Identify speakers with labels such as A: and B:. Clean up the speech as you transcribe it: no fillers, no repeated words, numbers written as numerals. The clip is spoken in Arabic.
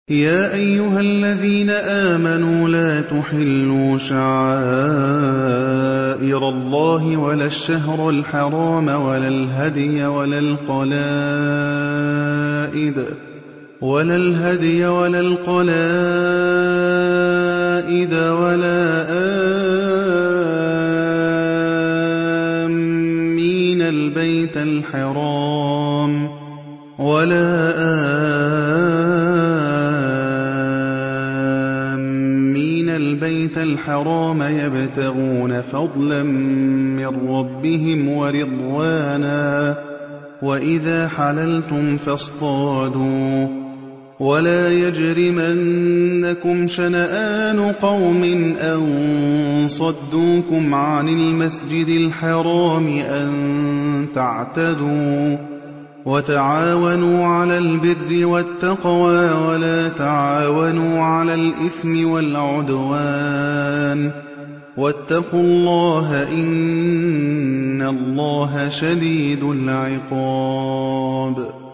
A: يَا أَيُّهَا الَّذِينَ آمَنُوا لَا تُحِلُّوا شَعَائِرَ اللَّهِ وَلَا الشَّهْرَ الْحَرَامَ وَلَا الْهَدْيَ وَلَا الْقَلَائِدَ وَلَا آمِّينَ الْبَيْتَ الْحَرَامَ يَبْتَغُونَ فَضْلًا مِّن رَّبِّهِمْ وَرِضْوَانًا ۚ وَإِذَا حَلَلْتُمْ فَاصْطَادُوا ۚ وَلَا يَجْرِمَنَّكُمْ شَنَآنُ قَوْمٍ أَن صَدُّوكُمْ عَنِ الْمَسْجِدِ الْحَرَامِ أَن تَعْتَدُوا ۘ وَتَعَاوَنُوا عَلَى الْبِرِّ وَالتَّقْوَىٰ وَلَا تَعَاوَنُوا عَلَى الْإِثْمِ وَالْعُدْوَانِ ۚ وَاتَّقُوا اللَّهَ ۖ إِنَّ اللَّهَ شَدِيدُ الْعِقَابِ